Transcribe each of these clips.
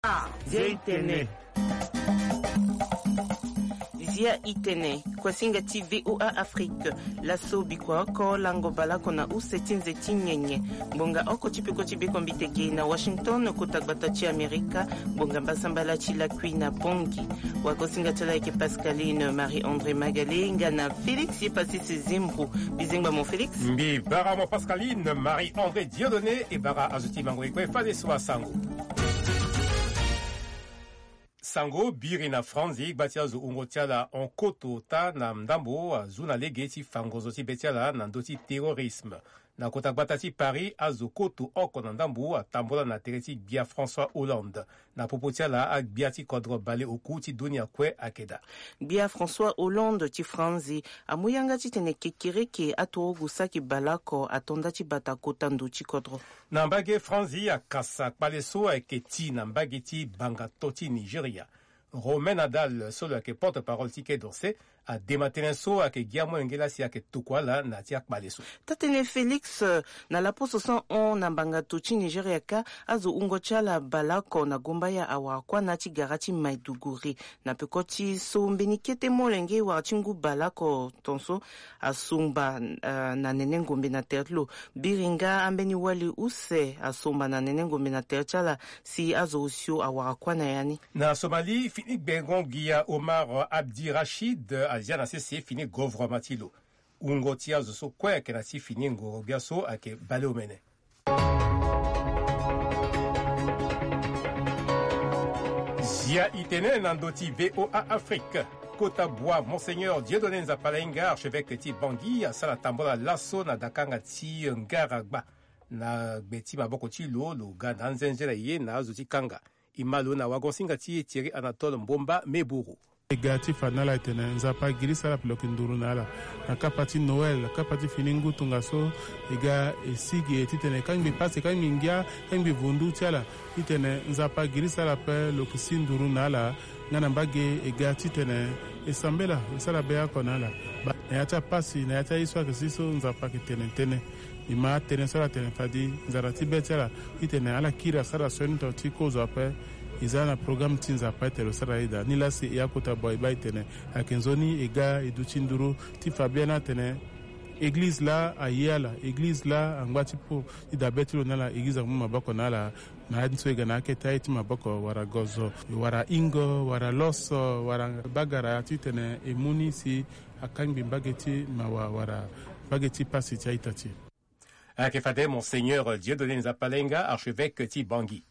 Zeitene. Zia itene kwasinga ti VOA Afrique laso bikwa ko lango balako na usetinze tinyenye bonga oko chipiko chibiko mbitege na Washington kutagbata chi Amerika bonga basambala chi la kuina pongi wakosinga tala ke Pascaline Marie-André Magalenga na Félix Yepasisi Zimbu bizingba mon Félix mbi bara mo Pascaline Marie-André Dieudonné et bara azuti mango ekwe fade swa sango sango biri na franzi gbatia zo ungotiala en koto ta na mdambo zuna legeti fangozo ti betiala na ndoti terrorisme na kota gbatati Paris azo koto oko na ndambo atambola na tereti bia François Hollande na popotiala ak bia ti kodro bale oku ti dunia kwe akeda bia François Hollande ti franzi amuyanga ti tene kekereke atogu saki balako atonda ti bata kota ndo ti kodro na mbage franzi akasa kpaleso aketi na mbage ti banga toti Nigeria Romain Nadal solo ake porte-parole ti ke dorse a dématene so ake Guillermo Engelasi ake tukwala na ti akpaleso. Tatene Félix na la poso san on na banga tochi Nigeria ka azo ungocha balako na gomba ya awakwa na ti garati Maiduguri na pekoti so mbenikete molenge wa chingu balako tonso asumba na nenengombe na terlo biringa ambeni wali use asumba na nenengombe na terchala si azo usio awakwa na yani. Na Somalie fini Bengon Guia Omar Abdi Rachid Aziana CC fini Govre Matilo. Ungo tia zo so kwe ke na si fini ngo biaso ake bale omene. Zia itene nandoti VOA Afrique. Kota Bois Monseigneur Dieudonné Nzapalenga archevêque ti Bangui asala tambola lasso na dakanga ti Ngaragba na beti maboko ti lo ga nzenzela ye na zo ti kanga. Imalo na wagonsinga ti Thierry Anatole Mbomba Meburu. Gati fanala itene nzapa girisa la plokinduru nala na kapati Noël kapati finingu tungaso ega esigi etitene kangi pase kangi ngia kangi vundu tiala itene nzapa girisa la pe lokisinduru nala ngana mbage ega titene esambela sala beya konala na yata pasi na yata iswa kesiso nzapa kitene tene ima tene sala tene fadi nzarati betela itene ala kira sara sonto tiko zape izana program tinza paitelo saraida nilasi yakota boy baitene akenzoni ega educhinduru ti Fabiana tene église la ayala église la angwati po idabetilo nala igiza mu mabako nala na nso ega na keta iti mabako wara gozo wara ingo wara loso wara bagara titene emuni si akangi bageti mawa wara bageti pasi chaitati Akefade Monseigneur Dieudonné Nzapalenga archevêque ti Bangui.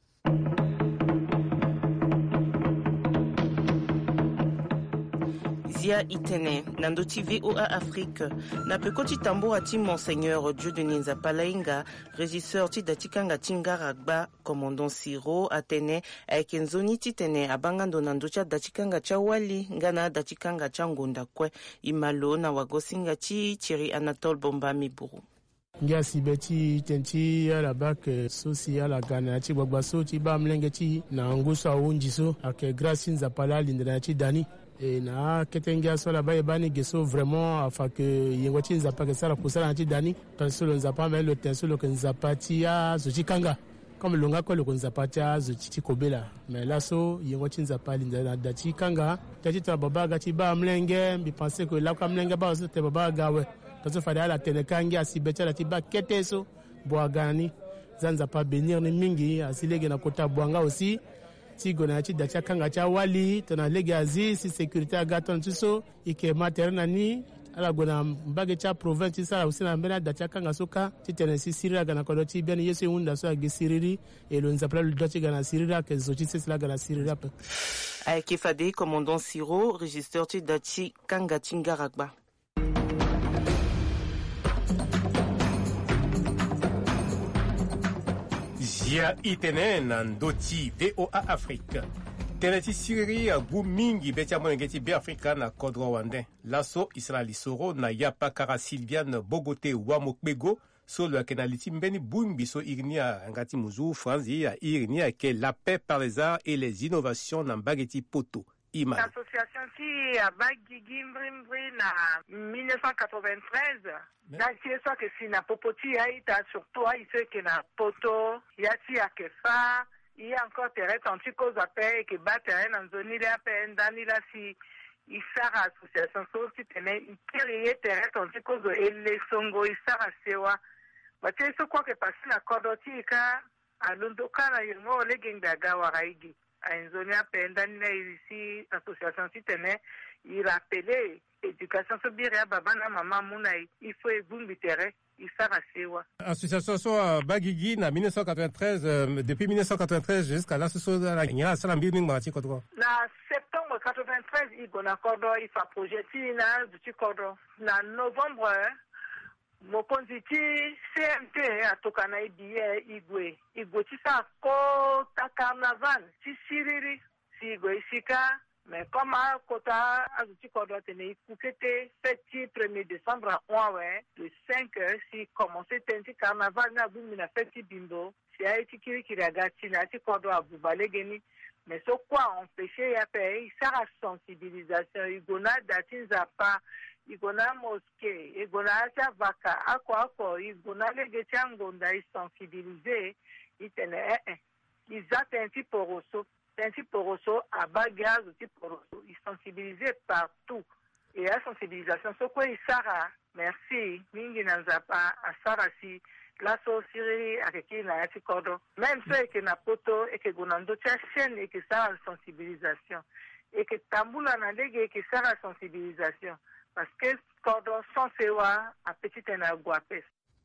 Zia itene nandoti VOA Afrique na pekoti tambo ati Monseigneur Dieudonné Nzapalenga régisseur ti datikanga tingaragba commandant Siro atene aikenzoni titene abangando nandocha datikanga cha wali ngana datikanga cha ngonda kwe imalo na wagosinga ti Thierry Anatole Bomba Miburu ngia sibeti tenti ya la bac sosi ala gana ti gbagbaso ti ba mlenge ti na nguso awunjiso ake Grace Nzapala lindana ti dani et na ketengia sola ba ebani geso vraiment afin que yengo ti Nzapa ke sala kusala ti dani parce que Nzapa mais le tenso le Nzapa ti ya zochi kanga comme longa ko le Nzapa ti ya zochi ti kobela mais là so yengo ti Nzapa lindana dati kanga tati ta baba ga ti ba mlenge bi penser que la ka mlenge ba so te baba ga we parce fada la tenekangi asibeta la tiba keteso boagani zanza pa benir ni mingi asilege na kota bwanga aussi tigo na ti dacha kanga cha wali tona lege azi si sécurité agaton tiso ike materna ni ala gona mbage cha province sala aussi na mbena dacha kanga soka ti tene si sirira gana ko ti bien yeso wunda so age siriri et le nzapla le dochi gana sirira ke zochi sala gana sirira pe Akefade commandant Siro régisseur ti dachi kanga tingaragba Zia itene na ndoti VOA Afrique. Teneti siriri gu mingi betia monengeti be Afrika na kodro wande. Laso Isra Lisoro na yapa kara Sylviane Bogote Wamokbego solo akenaliti mbeni bumbiso irnia ngati muzu franzi ya irnia ke la paix par les arts et les innovations na mbageti poto. L'association qui a bagigi mbri na 1993 Nasi eso que si na popoti haita surtout haise que na poto yati akefa il y a encore terrain anti-cause à paix et que bat terrain en zone il y a paix dans la si il sert à association sorti tenait il crée terrain anti-cause et les songo il sert à sewa bah tu sais quoi que passe la cordoti ka à l'ondokana yongo les gendaga waraigi à une zone à paix dans la ici association si tenait il rappelait éducation sobiria babana maman mounai il faut ébouler terrain. Association so Bagigi na 1993 depuis 1993 jusqu'à là ce la nya sala mbiming mati ko na septembre 93 il gona kodo il fa projet na du kodo na novembre mo konziti CMT atokana ibie igwe ti sa ko ta carnaval si siriri si igwe isika. Mais comme à Kota, à Zuchikodo, tenait Koukete, 1er décembre à 1h, de 5h, si commençait un petit carnaval, n'a boum, n'a fait petit bimbo, si a été kiragati, n'a été Kodo à Boubalegeni, mais ce quoi empêcher, à payer, ça a sensibilisation, il y a datin zapa, il y a mosquée, il y a vaka, à quoi, il y a les gétiangonda, ils sensibiliser, ils tenaient, ils atteignent un petit poroso. Ainsi poroso à bagage aussi poroso ils sensibilisent partout et la sensibilisation ce quoi il sara merci mingi nanzapa à sarasi la société avec qui na yati kodo même ceux qui na poto et que gonando tia chaîne et que ça sensibilisation et que tambula na lege que ça sensibilisation parce que kodo sans sewa a petite na guapes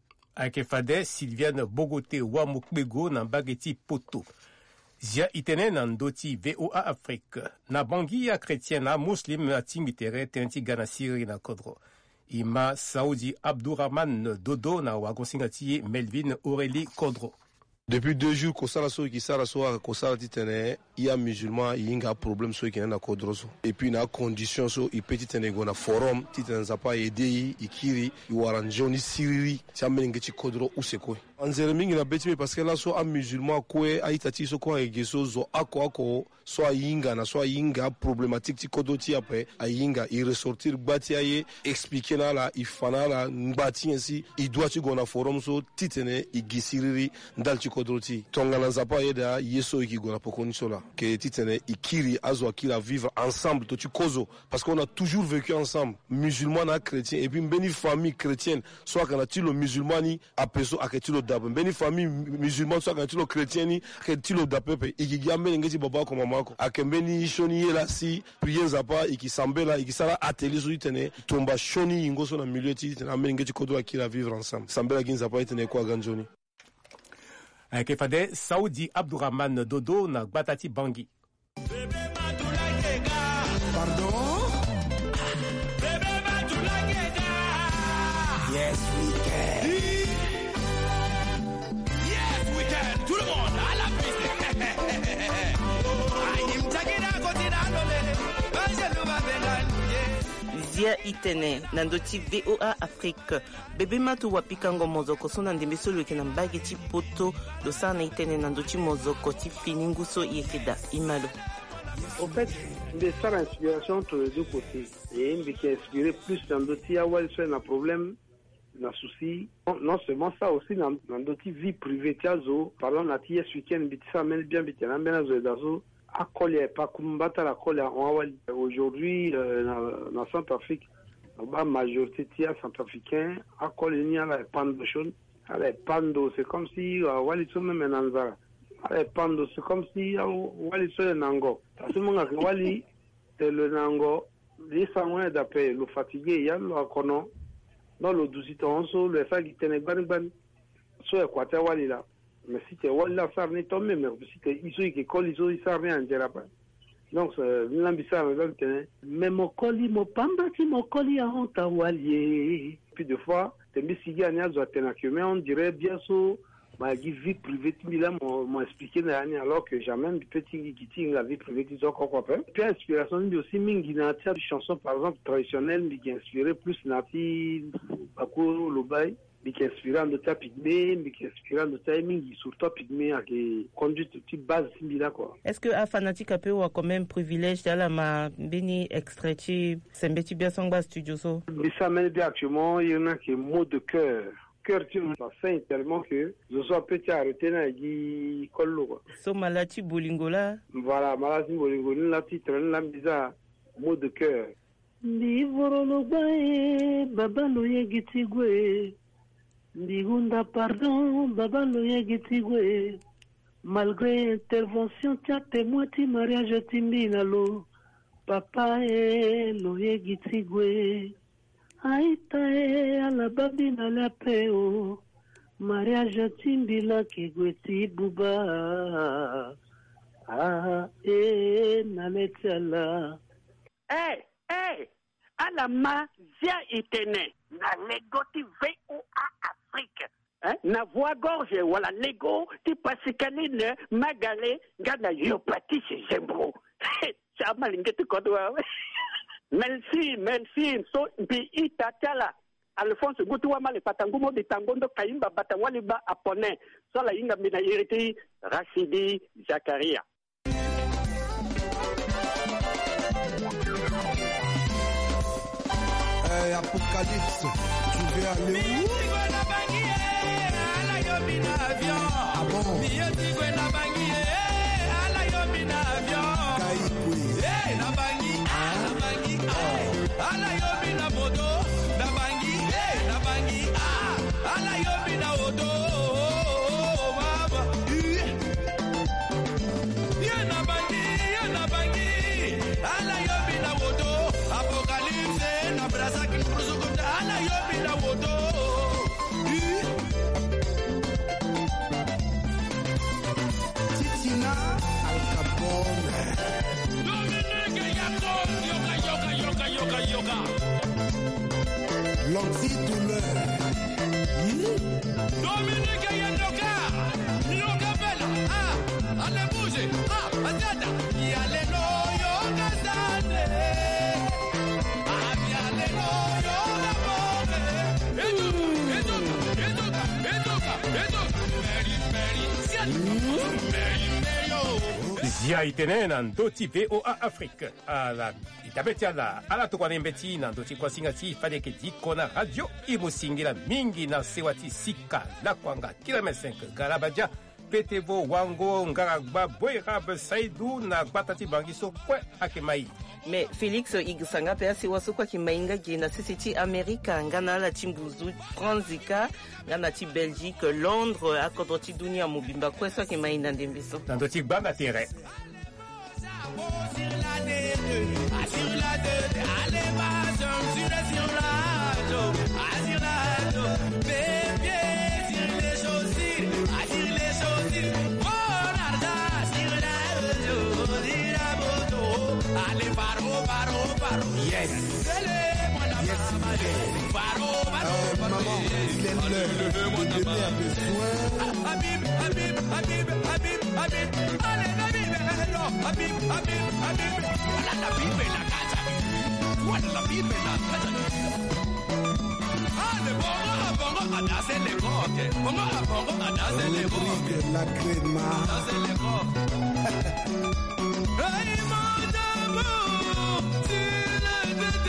Akefade Sylviane Bogote wa Mukbego na bageti poto Zia itene nan doti VOA Afrique. Na bangi ya chrétienne na muslim na timitere tenti gana siri na kodro. Ima Saoudi Abdourahman Dodo na wagonsingati Melvin Aurélie Kodro. Depuis 2 jours, Kosala so qui sara so Kosala titene, il y a musulman, il y a un problème so qui na kodroso. Et puis na condition so il peut titene go na forum, titene zapa aider, ikiri, iwaranjoni siriri, tiamenge ti kodro useko. Anzere mingi na beti parce que là so a musulman kwe aitati so ko egeso zo ako so yinga na so yinga problématique ti kodoti après a yinga il ressortir bati aye expliquer na la ifana la ngati ainsi il doit tu go na forum so titene igisiriri ndal ti kodroti tonga na zapa yeda yeso iki go na pokoni sola que titene ikiri azo akira vivre ensemble to tu kozo parce qu'on a toujours vécu ensemble musulman na chrétien et puis mbeni famille chrétienne soit quand tu le musulmani apeso aketilo dabo mbeni famille musulman soit quand tu le chrétien ni aketilo dapepe ikigiambe ngeti baba ko mama ko akembeni shoni yela si prier zapa ikisambela ikisala atelier so itene tomba shoni ngoso na milieu ti na ngeti kodo akira vivre ensemble sambela ginza pa itene ko ganjoni Akefade Saoudi Abdourahman Dodo na Batati Bangi. Pardon? Yes, we can. Yes, we can. Tout le monde, à la piste. Zia itene nandoti VOA Afrique bebe matu wapikango mozoko so nandembe solo ke nambage ti poto do sana itene nandoti mozoko ti fininguso yekeda imalo. En fait, des ça l'inspiration sur les deux côtés et une qui est inspiré plus nandoti awal so na problème na souci non seulement ça aussi nandoti vie privée tiazo parlons na ties week-end bitisa men bien bitena mena zo dazo akole pa kumbata la kole aujourd'hui dans Centrafrique la majorité tia centrafricain akole ni ala pando shon ala pando c'est comme si wali so même nanzara ala pando c'est comme si wali so nango parce que mon wali le nango les sanguins d'appel le fatigué ya lo akono dans le douziton so le fa qui tene ban so equateur wali là. Mais si tu es là, ça n'est pas même. Si tu es ici, qui colle ici, ça rien en dira pas. Donc, l'ambition, mais mon colis, mon pamba, mon colis à honte walier. Puis deux fois, tu me dis, mais on dirait bien ça, ma vie privée, tu m'as expliqué, alors que jamais petit qui la vie privée, tu sais quoi faire. Puis l'inspiration, il y a aussi une chanson, par exemple, traditionnelle, qui inspiré plus Nati, Bako, Lobaï. Qui est inspirant de ta pygmée, mais qui est inspirant de ta émingi, surtout pygmée, qui conduit de petite base similaire, quoi. Est-ce que a fanatique a pu avoir quand même privilège d'aller ma béni extraiti, c'est un petit bien son bas studio so? Mais ça mène bien actuellement, il y en a qui est mot de cœur. cœur, ça saigne tellement que je sois petit arrêté dans les collo. So malati bolingola. Voilà, malati bolingola, la petite, la bizarre, mot de cœur. Ndivorolobae, baba loye gitigwe. Ndigunda pardon, baba loye gitigwe. Malgré intervention, tia témoin, ti mariage timbinalo. Papa e loye gitigwe. Aita e ala babina la peo. Mariage timbila kegweti buba. Ah, e naletala. Hey, alama zia itene na legoti VOA Afrique. Na voix gorge wala lego ti pasikaline magale ngana yopati zembro. Chama lingeti kodwa. Merci. So bi itatala. Alphonse Gutu wa male patangumo de tangondo kaimba batawali ba apone. So la inga mina iriti Rashidi Zakaria. Apocalypse, tu veux aller où? Ah bon? L'anti-douleur. Dominique Yandoka, Yoga Bella, allez bouger, Azada, Yalelo, Yoga Zane, Yalelo, Yoga Bone, Zia itene na ndoti VOA Afrique ala itabetia la ala tukwane mbeti na ndoti kwa singati fade ke diko na radio imusingira mingi na sewati sika la kwanga kilomètre 5 Garabadia Petevo Wango Ngaragba Boyrab Saïdou na Batati Bangiso kwe akemai. Mais Félix Igsanga pe asi waso kwa kimainga gena sisi Amerika ngana la timbuzu Franzika ngana ti Belgique Londres akodoti dunia mobimba kwesa kimainda ndembiso ndoti banga tere Yes. Maman, il est l'heure de donner un besoin. Habib. Allez, Habib. Voilà la Bible et la casa. Voilà la Bible et la casa. Allez, bongo, à danser les coques. Bongo, à danser les coques. La crema. Danser les coques. Hey, mon amour, tu l'as dédé.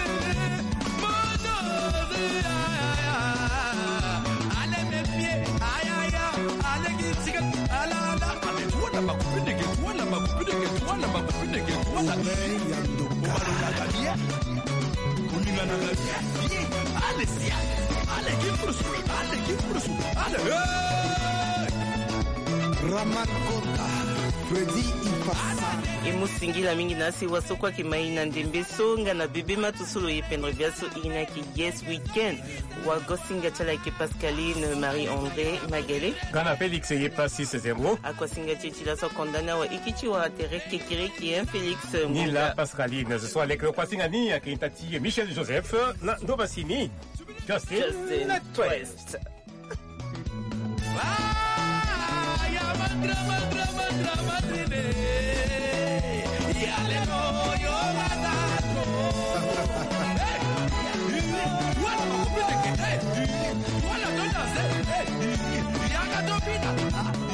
Ramakota Freddy Ifasa emusingila mingi nasi waso kwa kimaina ndembeso ngana bebe matusulu yependre biaso inaki Yes Weekend wagosinga chala ke Pascaline Marie-André Magale ngana Félix yepasi sezembo akwasinga chichila so kondana wa ikichi wa tere kekireki Félix ni la Pascaline ce soit le kwasinga ni akintati Michel Joseph na ndobasini Justin Twist. Voilà,